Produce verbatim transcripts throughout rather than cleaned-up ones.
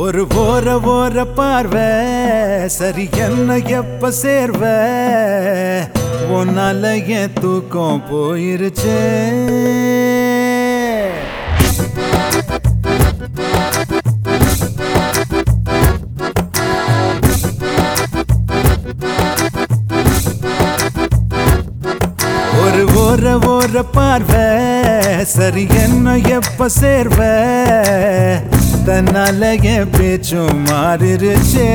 ஒரு ஓர ஓர பார்வை சரி என்ன எப்ப சேர்வ உன்னால என் தூக்கம் போயிருச்சே ஒரு ஓர ஓர பார்வை சரி என்ன எப்ப சேர்வ தன்னால என் பேச்சும் மாறிருச்சே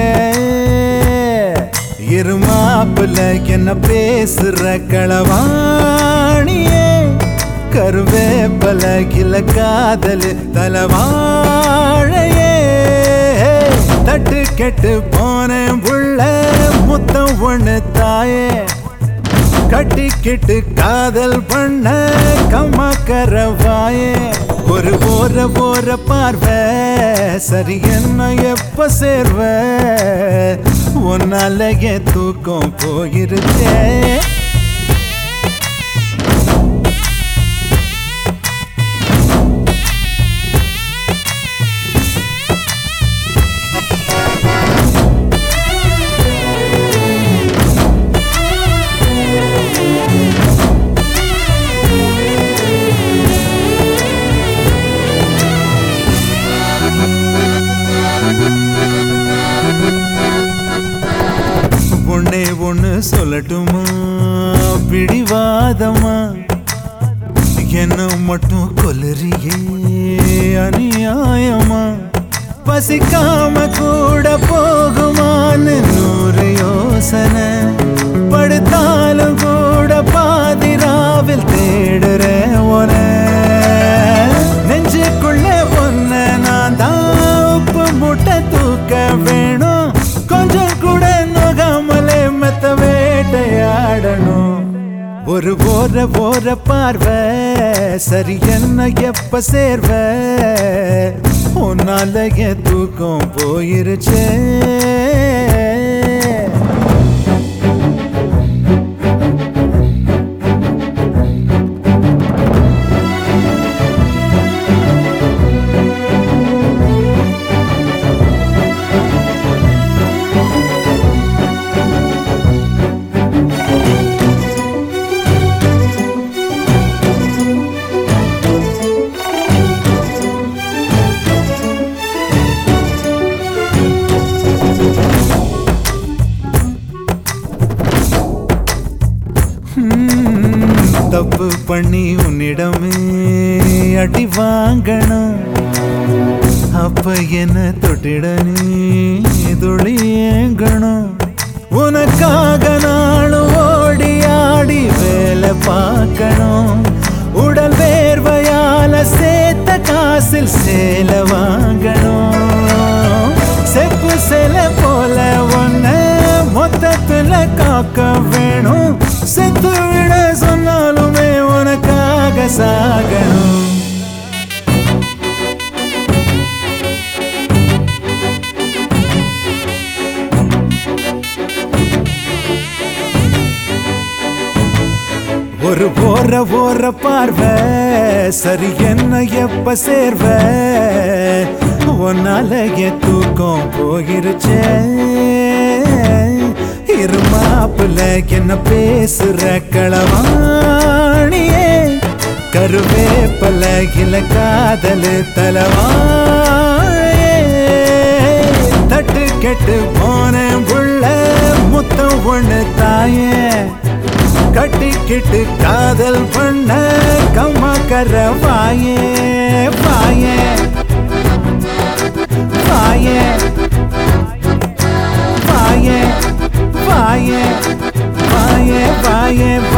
இருமாப்புல என்ன பேசுற களவாணியே கருவேப்பல கிள காதல் தலவாழையே தட்டு கெட்டு போனேன் புள்ள முத்தம் ஒண்ணு தாயே கட்டிக்கிட்டு காதல் பண்ண கம்மா கரவாயே ஒரு ஓர ஓர பார்வை சரி என்ன எப்ப சேர்வ உன்னால என் தூக்கம் போயிருச்சே ஒன்னே ஒண்ணு சொல்லட்டுமா பிடிவாதமா என்ன மட்டும் கொல்லறியே அநியாயமா பசிக்காம கூட போகுமான்னு நூறு யோசனை படுத்தாலும் கூட பாதிராவில் தேடுறேன் உன நெஞ்சுக்குள்ள ஒன்ன நான் தான் உப்பு முட்டை தூக்க வேணும் கொஞ்சம் கூட நோகாமலே மெத்த வேட்டையாடணும் ஒரு ஓர ஓர பார்வை சரி என்ன எப்ப சேர்வ உன்னால என் தூக்கம் போயிருச்சே தப்பு பண்ணி உன்னிடமே அடி வாங்கணும் அப்ப என்ன தொட்டிட நீ துளியேங்கணும் உனக்காக நாளும் ஓடி ஆடி வேலை பார்க்கணும் உடல் வேர்வையால சேர்த்த காசில் சேல வாங்கணும் செப்பு சேல போல ஒன்ன மொத்தத்துல காக்க வேணும் செத்து விட சொன்னாலுமே உனக்காக சாகணும் ஒரு ஓர ஓர பார்வை சரி என்ன எப்ப சேர்வ உன்னால என் தூக்கம் போயிருச்சே இருமாப்புல என்ன பேசுற களவாணியே கருவேப்பல கிள காதல் தலவாழையே தட்டு கெட்டு போனேன் புள்ள முத்தம் ஒண்ணு தாயே கட்டிக்கிட்டு காதல் பண்ண கம்மா கரவாயே வாயே வாயே வாயே வாயே வாயே வாயே